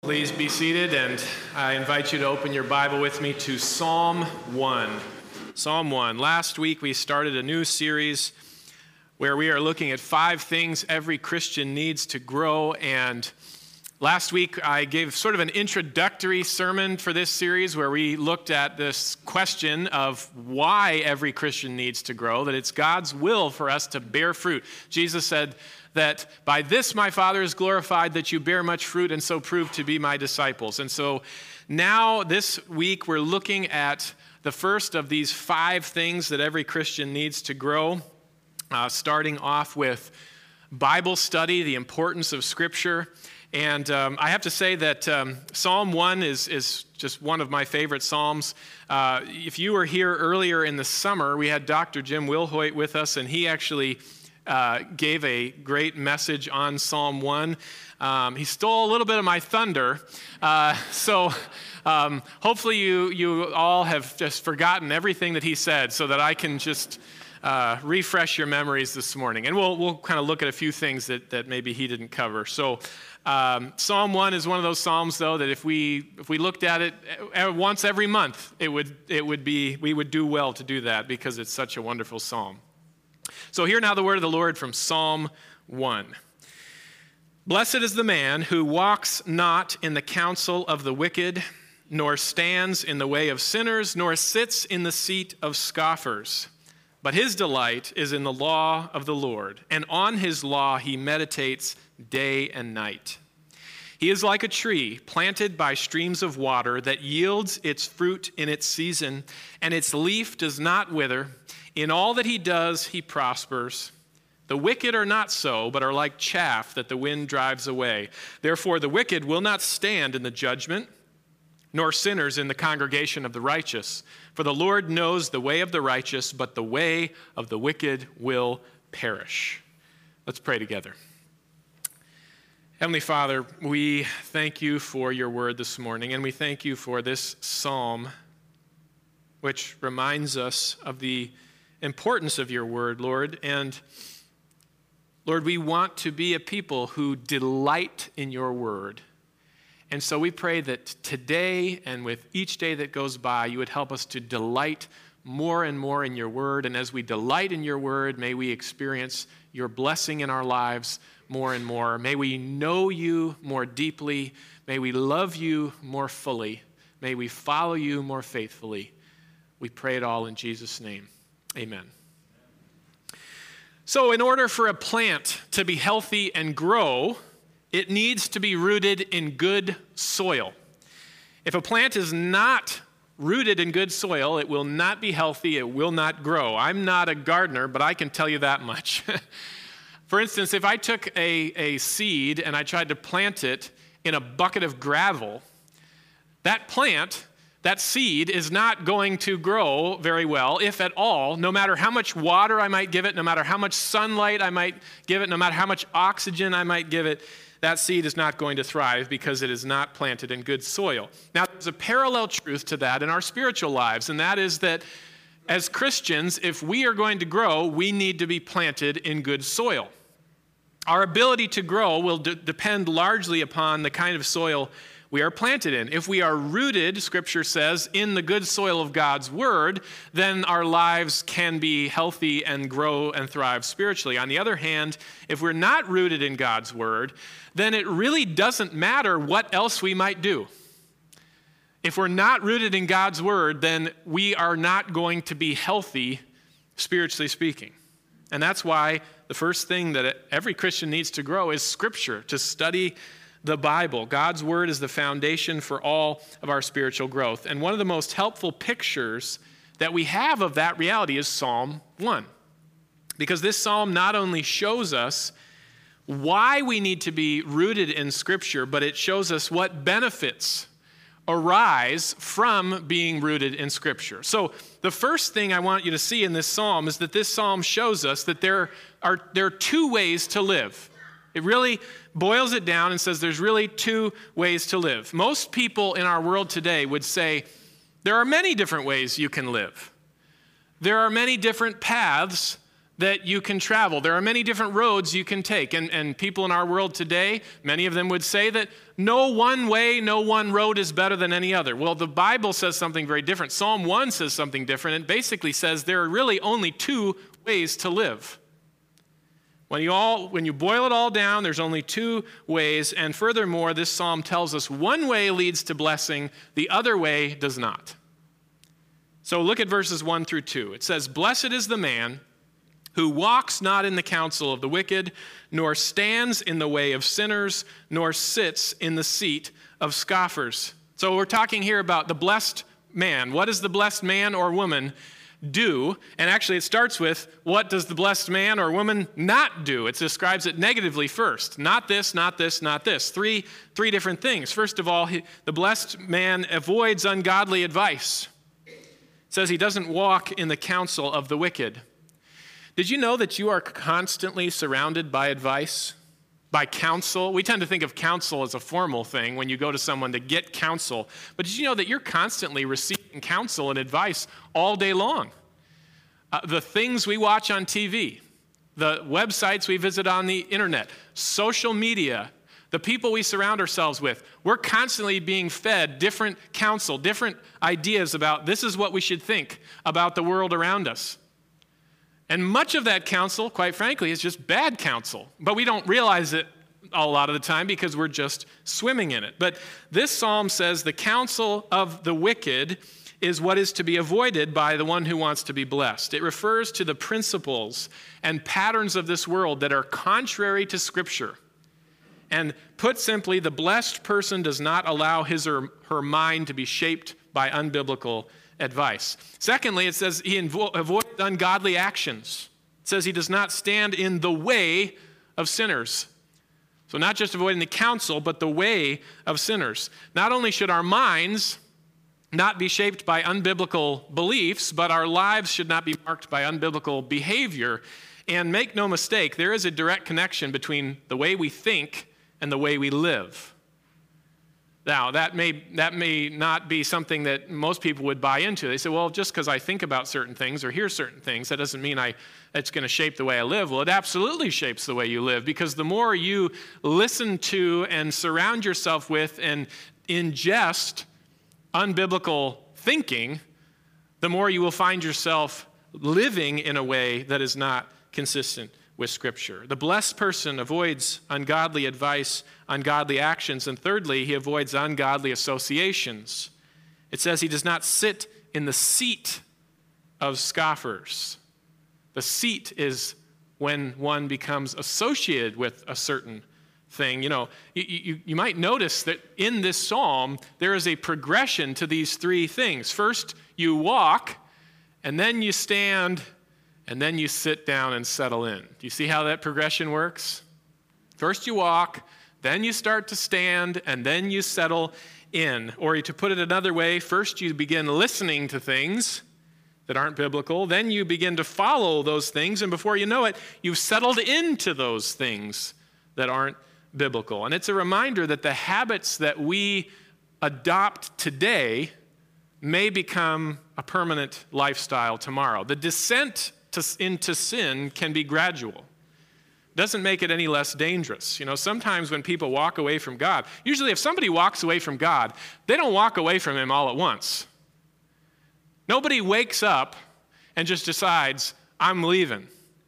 Please be seated, and I invite you to open your Bible with me to Psalm 1. Psalm 1. Last week we started a new series where we are looking at 5 things every Christian needs to grow, and last week I gave sort of an introductory sermon for this series where we looked at this question of why every Christian needs to grow, that it's God's will for us to bear fruit. Jesus said that by this my Father is glorified, that you bear much fruit and so prove to be my disciples. And so now this week we're looking at the first of these 5 things that every Christian needs to grow, starting off with Bible study, the importance of Scripture. And I have to say that Psalm 1 is just one of my favorite Psalms. If you were here earlier in the summer, we had Dr. Jim Wilhoit with us, and he actually gave a great message on Psalm 1. He stole a little bit of my thunder, so hopefully you all have just forgotten everything that he said so that I can just refresh your memories this morning. And we'll kind of look at a few things that maybe he didn't cover. So Psalm 1 is one of those Psalms, though, that if we looked at it once every month, we would do well to do that because it's such a wonderful Psalm. So hear now the word of the Lord from Psalm 1. Blessed is the man who walks not in the counsel of the wicked, nor stands in the way of sinners, nor sits in the seat of scoffers. But his delight is in the law of the Lord, and on his law he meditates day and night. He is like a tree planted by streams of water that yields its fruit in its season, and its leaf does not wither. In all that he does, he prospers. The wicked are not so, but are like chaff that the wind drives away. Therefore, the wicked will not stand in the judgment, nor sinners in the congregation of the righteous. For the Lord knows the way of the righteous, but the way of the wicked will perish. Let's pray together. Heavenly Father, we thank you for your word this morning, and we thank you for this psalm, which reminds us of the importance of your word, Lord. And Lord, we want to be a people who delight in your word. And so we pray that today and with each day that goes by, you would help us to delight more and more in your word. And as we delight in your word, may we experience your blessing in our lives more and more. May we know you more deeply. May we love you more fully. May we follow you more faithfully. We pray it all in Jesus' name. Amen. So in order for a plant to be healthy and grow, it needs to be rooted in good soil. If a plant is not rooted in good soil, it will not be healthy, it will not grow. I'm not a gardener, but I can tell you that much. For instance, if I took a seed and I tried to plant it in a bucket of gravel, that seed is not going to grow very well, if at all, no matter how much water I might give it, no matter how much sunlight I might give it, no matter how much oxygen I might give it, that seed is not going to thrive because it is not planted in good soil. Now, there's a parallel truth to that in our spiritual lives, and that is that as Christians, if we are going to grow, we need to be planted in good soil. Our ability to grow will depend largely upon the kind of soil we are planted in. If we are rooted, Scripture says, in the good soil of God's Word, then our lives can be healthy and grow and thrive spiritually. On the other hand, if we're not rooted in God's Word, then it really doesn't matter what else we might do. If we're not rooted in God's Word, then we are not going to be healthy, spiritually speaking. And that's why the first thing that every Christian needs to grow is Scripture, to study the Bible. God's Word is the foundation for all of our spiritual growth. And one of the most helpful pictures that we have of that reality is Psalm 1. Because this psalm not only shows us why we need to be rooted in Scripture, but it shows us what benefits arise from being rooted in Scripture. So the first thing I want you to see in this psalm is that this psalm shows us that there are 2 ways to live. It really boils it down and says there's really 2 ways to live. Most people in our world today would say there are many different ways you can live. There are many different paths that you can travel. There are many different roads you can take. And people in our world today, many of them would say that no one way, no one road is better than any other. Well, the Bible says something very different. Psalm 1 says something different. It basically says there are really only two ways to live. When you boil it all down, there's only two ways. And furthermore, this psalm tells us one way leads to blessing, the other way does not. So look at verses 1 through 2. It says, "Blessed is the man who walks not in the counsel of the wicked, nor stands in the way of sinners, nor sits in the seat of scoffers." So we're talking here about the blessed man. What does the blessed man or woman do? And actually it starts with, what does the blessed man or woman not do? It describes it negatively first. Not this, not this, not this. Three different things. First of all, the blessed man avoids ungodly advice. It says he doesn't walk in the counsel of the wicked. Did you know that you are constantly surrounded by advice, by counsel? We tend to think of counsel as a formal thing when you go to someone to get counsel. But did you know that you're constantly receiving counsel and advice all day long? The things we watch on TV, the websites we visit on the internet, social media, the people we surround ourselves with, we're constantly being fed different counsel, different ideas about this is what we should think about the world around us. And much of that counsel, quite frankly, is just bad counsel. But we don't realize it a lot of the time because we're just swimming in it. But this psalm says the counsel of the wicked is what is to be avoided by the one who wants to be blessed. It refers to the principles and patterns of this world that are contrary to Scripture. And put simply, the blessed person does not allow his or her mind to be shaped by unbiblical advice. Secondly, it says he avoids ungodly actions. It says he does not stand in the way of sinners. So not just avoiding the counsel, but the way of sinners. Not only should our minds not be shaped by unbiblical beliefs, but our lives should not be marked by unbiblical behavior. And make no mistake, there is a direct connection between the way we think and the way we live. Now, that may not be something that most people would buy into. They say, well, just because I think about certain things or hear certain things, that doesn't mean it's going to shape the way I live. Well, it absolutely shapes the way you live, because the more you listen to and surround yourself with and ingest unbiblical thinking, the more you will find yourself living in a way that is not consistent with Scripture. The blessed person avoids ungodly advice, ungodly actions, and thirdly, he avoids ungodly associations. It says he does not sit in the seat of scoffers. The seat is when one becomes associated with a certain thing. You know, you might notice that in this psalm, there is a progression to these three things. First, you walk, and then you stand, and then you sit down and settle in. Do you see how that progression works? First you walk, then you start to stand, and then you settle in. Or to put it another way, first you begin listening to things that aren't biblical, then you begin to follow those things, and before you know it, you've settled into those things that aren't biblical. And it's a reminder that the habits that we adopt today may become a permanent lifestyle tomorrow. The descent into sin can be gradual. Doesn't make it any less dangerous. You know, sometimes when people walk away from God, usually if somebody walks away from God, they don't walk away from him all at once. Nobody wakes up and just decides, I'm leaving.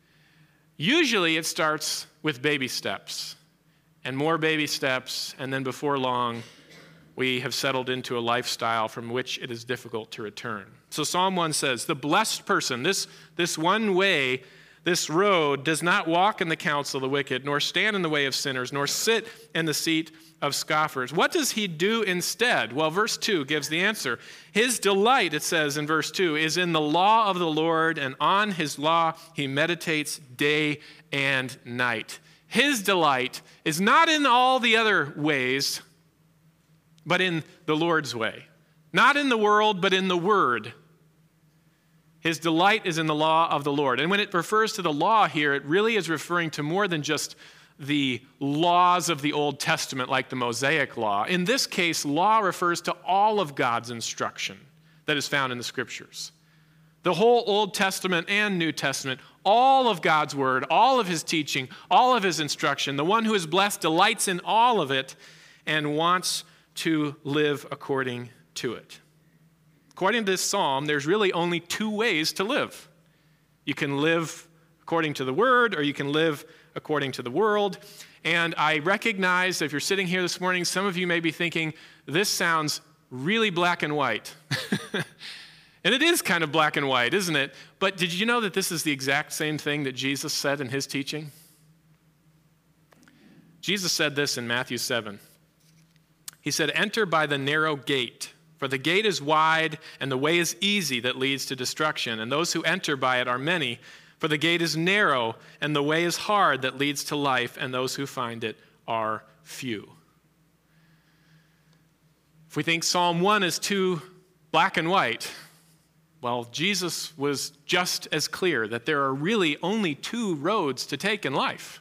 Usually it starts with baby steps and more baby steps, and then before long, we have settled into a lifestyle from which it is difficult to return. So Psalm 1 says, the blessed person, this one way, this road, does not walk in the counsel of the wicked, nor stand in the way of sinners, nor sit in the seat of scoffers. What does he do instead? Well, verse 2 gives the answer. His delight, it says in verse 2, is in the law of the Lord, and on his law he meditates day and night. His delight is not in all the other ways, but in the Lord's way. Not in the world, but in the Word. His delight is in the law of the Lord. And when it refers to the law here, it really is referring to more than just the laws of the Old Testament, like the Mosaic Law. In this case, law refers to all of God's instruction that is found in the Scriptures. The whole Old Testament and New Testament, all of God's word, all of his teaching, all of his instruction, the one who is blessed delights in all of it and wants to live according to it. According to this psalm, there's really only two ways to live. You can live according to the word, or you can live according to the world. And I recognize that if you're sitting here this morning, some of you may be thinking, this sounds really black and white. And it is kind of black and white, isn't it? But did you know that this is the exact same thing that Jesus said in his teaching? Jesus said this in Matthew 7. He said, "Enter by the narrow gate, for the gate is wide and the way is easy that leads to destruction, and those who enter by it are many. For the gate is narrow and the way is hard that leads to life, and those who find it are few." If we think Psalm 1 is too black and white, well, Jesus was just as clear that there are really only two roads to take in life.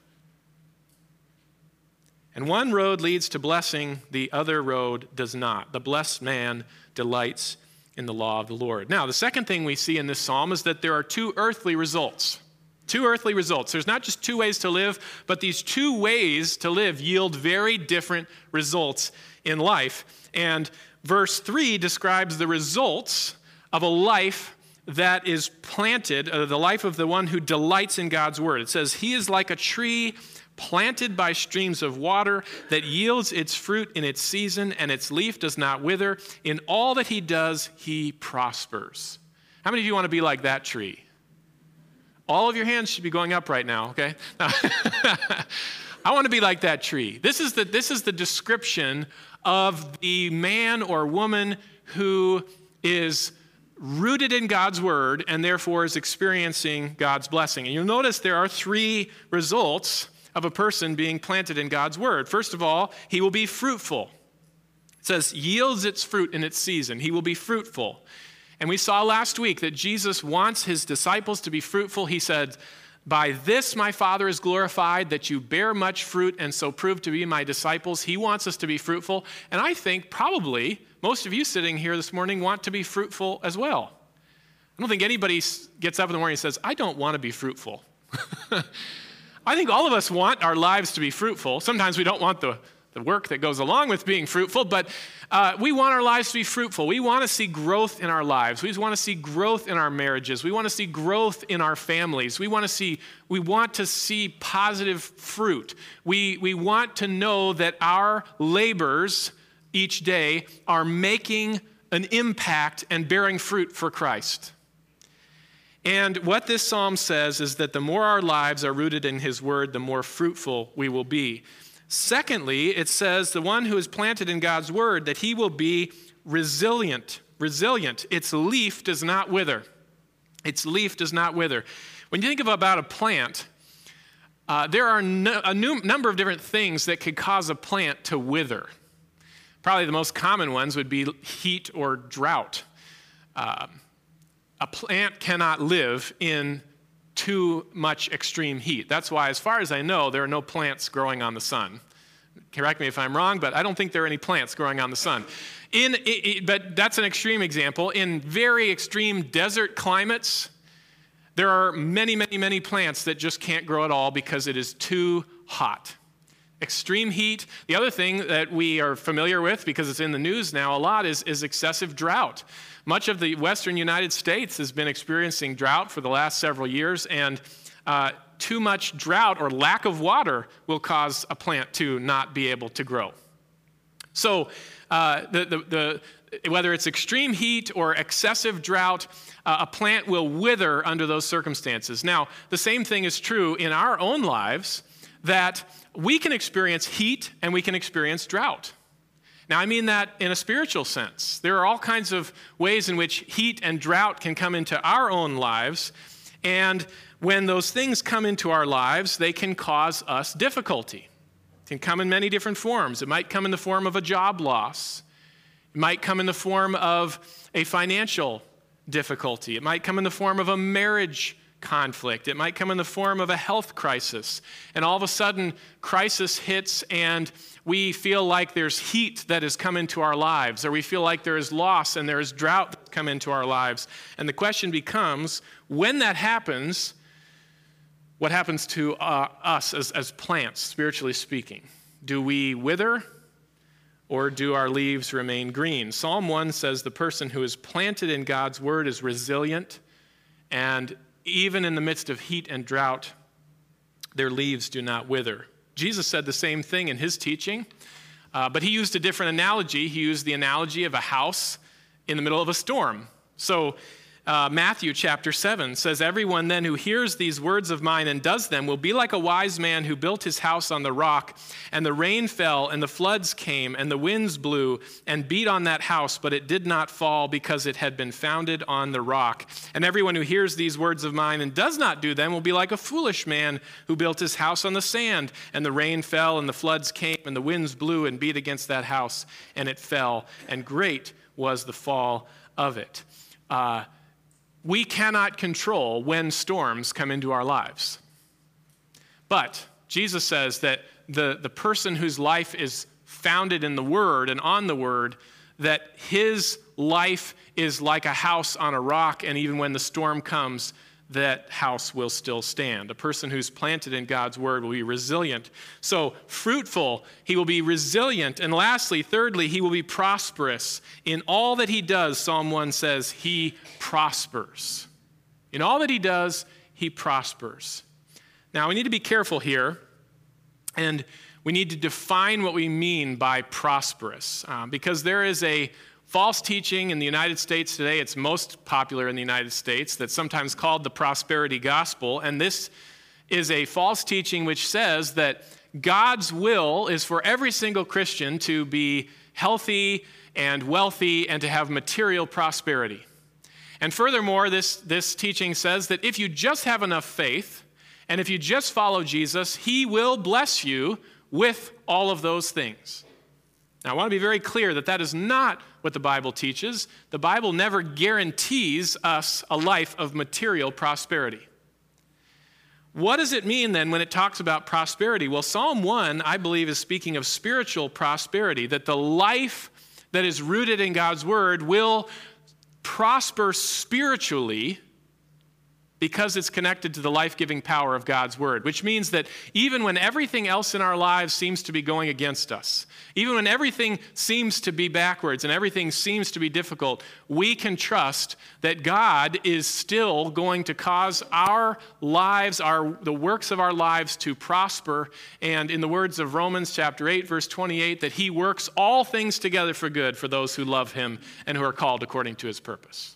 And one road leads to blessing, the other road does not. The blessed man delights in the law of the Lord. Now, the second thing we see in this psalm is that there are two earthly results. Two earthly results. There's not just two ways to live, but these two ways to live yield very different results in life. And verse 3 describes the results of a life that is planted, the life of the one who delights in God's word. It says, "He is like a tree planted by streams of water that yields its fruit in its season, and its leaf does not wither. In all that he does, he prospers." How many of you want to be like that tree? All of your hands should be going up right now, okay? I want to be like that tree. This is the description of the man or woman who is rooted in God's word and therefore is experiencing God's blessing. And you'll notice there are three results of a person being planted in God's word. First of all, he will be fruitful. It says, yields its fruit in its season. He will be fruitful. And we saw last week that Jesus wants his disciples to be fruitful. He said, "By this my Father is glorified, that you bear much fruit and so prove to be my disciples." He wants us to be fruitful. And I think probably most of you sitting here this morning want to be fruitful as well. I don't think anybody gets up in the morning and says, "I don't want to be fruitful." I think all of us want our lives to be fruitful. Sometimes we don't want the work that goes along with being fruitful, but we want our lives to be fruitful. We want to see growth in our lives. We want to see growth in our marriages. We want to see growth in our families. We want to see positive fruit. We want to know that our labors each day are making an impact and bearing fruit for Christ. And what this psalm says is that the more our lives are rooted in his word, the more fruitful we will be. Secondly, it says the one who is planted in God's word, that he will be resilient. Resilient. Its leaf does not wither. Its leaf does not wither. When you think about a plant, there are a number of different things that could cause a plant to wither. Probably the most common ones would be heat or drought. A plant cannot live in too much extreme heat. That's why, as far as I know, there are no plants growing on the sun. Correct me if I'm wrong, but I don't think there are any plants growing on the sun. But that's an extreme example. In very extreme desert climates, there are many, many, many plants that just can't grow at all because it is too hot. Extreme heat. The other thing that we are familiar with, because it's in the news now a lot, is excessive drought. Much of the western United States has been experiencing drought for the last several years, and too much drought or lack of water will cause a plant to not be able to grow. So whether it's extreme heat or excessive drought, a plant will wither under those circumstances. Now, the same thing is true in our own lives, that we can experience heat and we can experience drought. Now, I mean that in a spiritual sense. There are all kinds of ways in which heat and drought can come into our own lives, and when those things come into our lives, they can cause us difficulty. It can come in many different forms. It might come in the form of a job loss. It might come in the form of a financial difficulty. It might come in the form of a marriage conflict. It might come in the form of a health crisis. And all of a sudden, crisis hits and we feel like there's heat that has come into our lives, or we feel like there is loss and there is drought that's come into our lives. And the question becomes, when that happens, what happens to us as plants, spiritually speaking? Do we wither, or do our leaves remain green? Psalm 1 says the person who is planted in God's word is resilient, and even in the midst of heat and drought, their leaves do not wither. Jesus said the same thing in his teaching, but he used a different analogy. He used the analogy of a house in the middle of a storm. So Matthew chapter 7 says, "Everyone then who hears these words of mine and does them will be like a wise man who built his house on the rock, and the rain fell, and the floods came, and the winds blew and beat on that house, but it did not fall because it had been founded on the rock. And everyone who hears these words of mine and does not do them will be like a foolish man who built his house on the sand, and the rain fell, and the floods came, and the winds blew and beat against that house, and it fell, and great was the fall of it." We cannot control when storms come into our lives. But Jesus says that the person whose life is founded in the Word and on the Word, that his life is like a house on a rock, and even when the storm comes, that house will still stand. A person who's planted in God's word will be resilient. So fruitful, he will be resilient. And lastly, thirdly, he will be prosperous. In all that he does, Psalm 1 says, he prospers. In all that he does, he prospers. Now, we need to be careful here, and we need to define what we mean by prosperous, because there is a false teaching in the United States today. It's most popular in the United States, that's sometimes called the prosperity gospel. And this is a false teaching which says that God's will is for every single Christian to be healthy and wealthy and to have material prosperity. And furthermore, this teaching says that if you just have enough faith and if you just follow Jesus, he will bless you with all of those things. Now, I want to be very clear that that is not what the Bible teaches. The Bible never guarantees us a life of material prosperity. What does it mean then when it talks about prosperity? Well, Psalm 1, I believe, is speaking of spiritual prosperity, that the life that is rooted in God's word will prosper spiritually because it's connected to the life-giving power of God's word, which means that even when everything else in our lives seems to be going against us, even when everything seems to be backwards and everything seems to be difficult, we can trust that God is still going to cause our lives, the works of our lives to prosper. And in the words of Romans chapter 8, verse 28, that he works all things together for good for those who love him and who are called according to his purpose.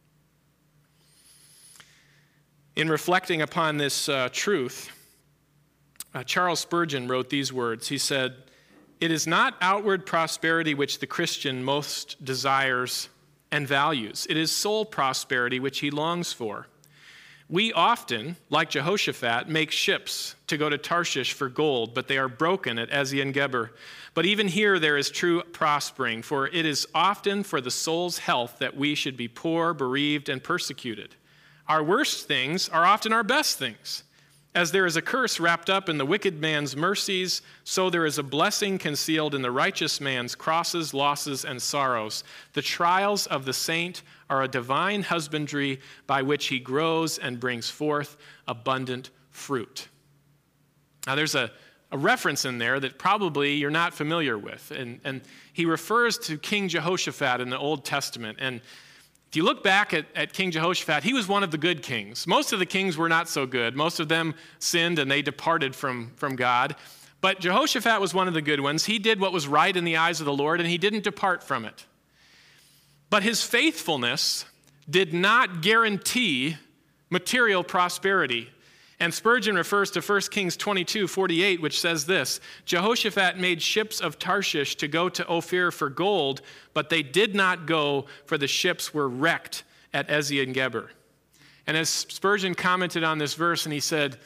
In reflecting upon this truth, Charles Spurgeon wrote these words. He said, "It is not outward prosperity which the Christian most desires and values. It is soul prosperity which he longs for. We often, like Jehoshaphat, make ships to go to Tarshish for gold, but they are broken at Ezion-Geber. But even here there is true prospering, for it is often for the soul's health that we should be poor, bereaved, and persecuted. Our worst things are often our best things. As there is a curse wrapped up in the wicked man's mercies, so there is a blessing concealed in the righteous man's crosses, losses, and sorrows. The trials of the saint are a divine husbandry by which he grows and brings forth abundant fruit." Now there's a reference in there that probably you're not familiar with. And he refers to King Jehoshaphat in the Old Testament. And if you look back at King Jehoshaphat, he was one of the good kings. Most of the kings were not so good. Most of them sinned and they departed from God. But Jehoshaphat was one of the good ones. He did what was right in the eyes of the Lord, and he didn't depart from it. But his faithfulness did not guarantee material prosperity. And Spurgeon refers to 1 Kings 22:48, which says this, "Jehoshaphat made ships of Tarshish to go to Ophir for gold, but they did not go, for the ships were wrecked at Ezion-Geber." And as Spurgeon commented on this verse, and he said,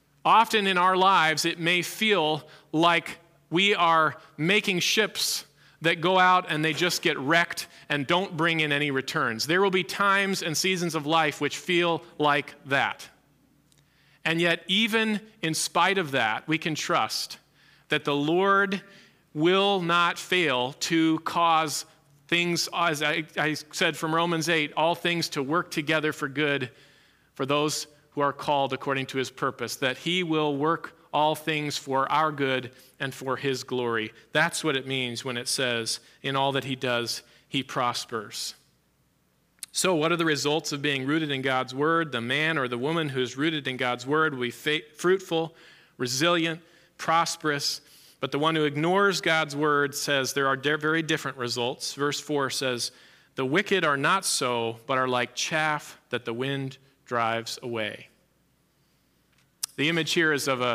often in our lives it may feel like we are making ships that go out and they just get wrecked and don't bring in any returns. There will be times and seasons of life which feel like that. And yet, even in spite of that, we can trust that the Lord will not fail to cause things, as I said from Romans 8, all things to work together for good for those who are called according to his purpose, that he will work all things for our good and for his glory. That's what it means when it says, in all that he does, he prospers. So what are the results of being rooted in God's word? The man or the woman who is rooted in God's word will be fruitful, resilient, prosperous. But the one who ignores God's word says there are very different results. Verse 4 says, the wicked are not so, but are like chaff that the wind drives away. The image here is of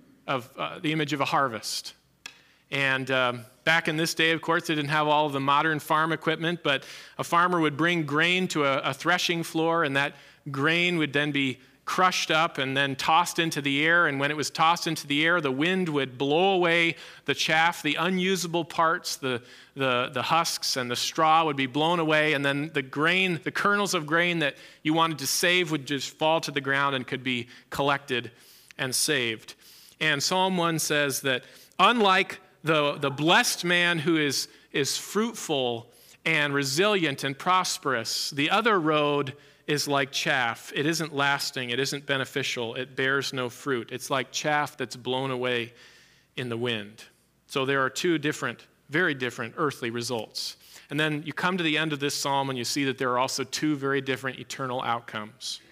the image of a harvest. And back in this day, of course, they didn't have all of the modern farm equipment, but a farmer would bring grain to a threshing floor, and that grain would then be crushed up and then tossed into the air. And when it was tossed into the air, the wind would blow away the chaff, the unusable parts, the husks and the straw would be blown away. And then the grain, the kernels of grain that you wanted to save would just fall to the ground and could be collected and saved. And Psalm 1 says that unlike the blessed man who is fruitful and resilient and prosperous, the other road is like chaff. It isn't lasting. It isn't beneficial. It bears no fruit. It's like chaff that's blown away in the wind. So there are two very different earthly results. And then you come to the end of this psalm and you see that there are also two very different eternal outcomes.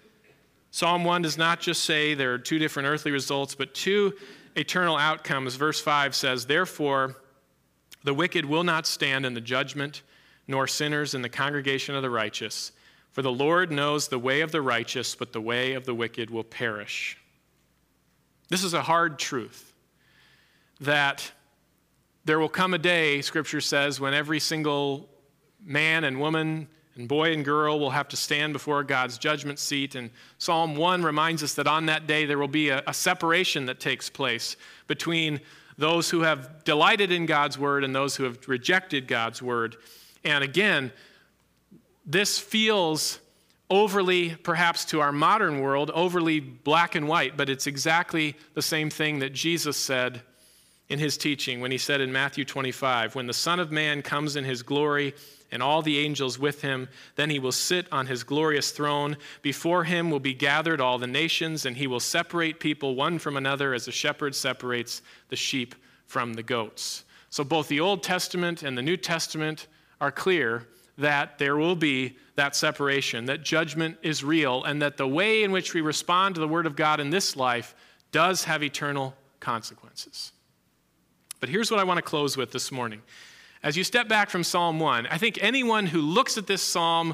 Psalm 1 does not just say there are two different earthly results, but two eternal outcomes. Verse 5 says, therefore, the wicked will not stand in the judgment, nor sinners in the congregation of the righteous. For the Lord knows the way of the righteous, but the way of the wicked will perish. This is a hard truth, that there will come a day, Scripture says, when every single man and woman and boy and girl will have to stand before God's judgment seat. And Psalm 1 reminds us that on that day there will be a separation that takes place between those who have delighted in God's word and those who have rejected God's word. And again, this feels overly, perhaps to our modern world, overly black and white, but it's exactly the same thing that Jesus said in his teaching when he said in Matthew 25, when the Son of Man comes in his glory and all the angels with him, then he will sit on his glorious throne. Before him will be gathered all the nations, and he will separate people one from another as a shepherd separates the sheep from the goats. So both the Old Testament and the New Testament are clear that there will be that separation, that judgment is real, and that the way in which we respond to the Word of God in this life does have eternal consequences. But here's what I want to close with this morning. As you step back from Psalm 1, I think anyone who looks at this psalm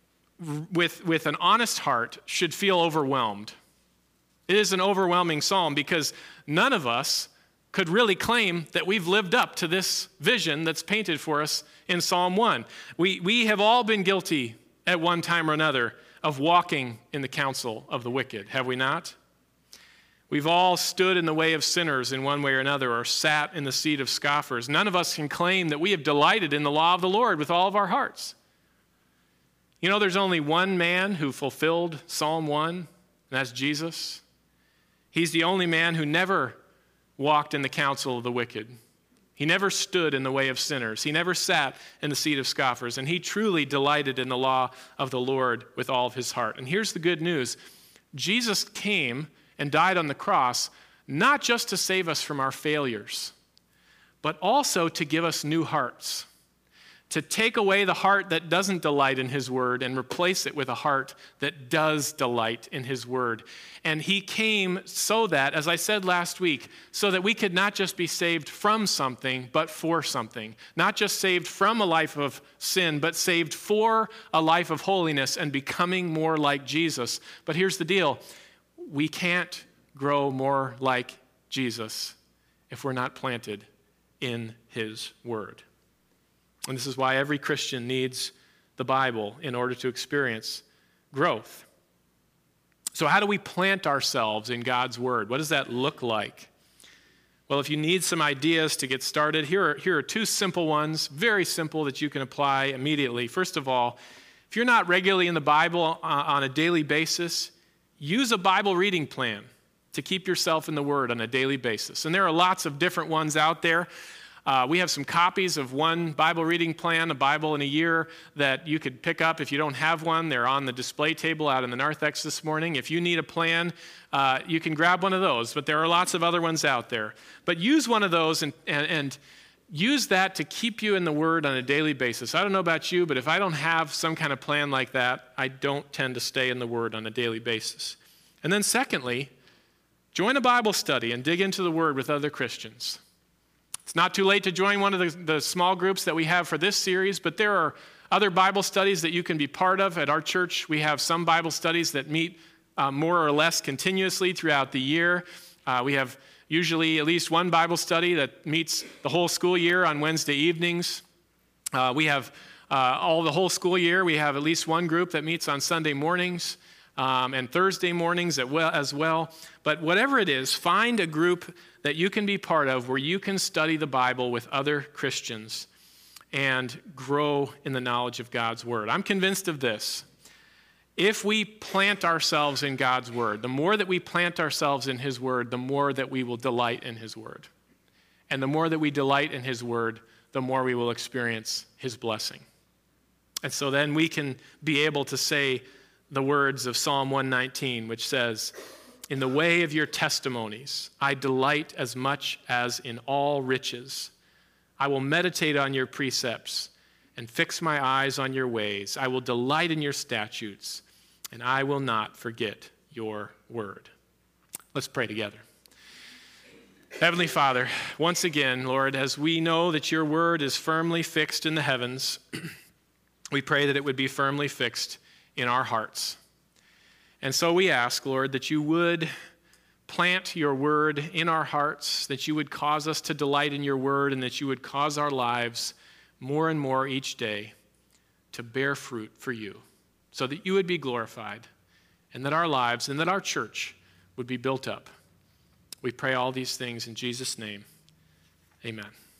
with an honest heart should feel overwhelmed. It is an overwhelming psalm because none of us could really claim that we've lived up to this vision that's painted for us in Psalm 1. We have all been guilty at one time or another of walking in the counsel of the wicked, have we not? We've all stood in the way of sinners in one way or another, or sat in the seat of scoffers. None of us can claim that we have delighted in the law of the Lord with all of our hearts. You know, there's only one man who fulfilled Psalm 1, and that's Jesus. He's the only man who never walked in the counsel of the wicked. He never stood in the way of sinners. He never sat in the seat of scoffers, and he truly delighted in the law of the Lord with all of his heart. And here's the good news. Jesus came and died on the cross, not just to save us from our failures, but also to give us new hearts, to take away the heart that doesn't delight in his word and replace it with a heart that does delight in his word. And he came so that, as I said last week, so that we could not just be saved from something, but for something. Not just saved from a life of sin, but saved for a life of holiness and becoming more like Jesus. But here's the deal. We can't grow more like Jesus if we're not planted in his word. And this is why every Christian needs the Bible in order to experience growth. So how do we plant ourselves in God's word? What does that look like? Well, if you need some ideas to get started, here are two simple ones, very simple, that you can apply immediately. First of all, if you're not regularly in the Bible on a daily basis, use a Bible reading plan to keep yourself in the Word on a daily basis. And there are lots of different ones out there. We have some copies of one Bible reading plan, a Bible in a year, that you could pick up if you don't have one. They're on the display table out in the narthex this morning. If you need a plan, you can grab one of those, but there are lots of other ones out there. But use one of those and use that to keep you in the Word on a daily basis. I don't know about you, but if I don't have some kind of plan like that, I don't tend to stay in the Word on a daily basis. And then secondly, join a Bible study and dig into the Word with other Christians. It's not too late to join one of the small groups that we have for this series, but there are other Bible studies that you can be part of. At our church, we have some Bible studies that meet more or less continuously throughout the year. We have usually at least one Bible study that meets the whole school year on Wednesday evenings. We have the whole school year, we have at least one group that meets on Sunday mornings and Thursday mornings as well. But whatever it is, find a group that you can be part of where you can study the Bible with other Christians and grow in the knowledge of God's Word. I'm convinced of this. If we plant ourselves in God's Word, the more that we plant ourselves in His Word, the more that we will delight in His Word. And the more that we delight in His Word, the more we will experience His blessing. And so then we can be able to say the words of Psalm 119, which says, "In the way of your testimonies, I delight as much as in all riches. I will meditate on your precepts and fix my eyes on your ways. I will delight in your statutes, and I will not forget your word." Let's pray together. Heavenly Father, once again, Lord, as we know that your word is firmly fixed in the heavens, we pray that it would be firmly fixed in our hearts. And so we ask, Lord, that you would plant your word in our hearts, that you would cause us to delight in your word, and that you would cause our lives more and more each day to bear fruit for you, so that you would be glorified, and that our lives and that our church would be built up. We pray all these things in Jesus' name. Amen.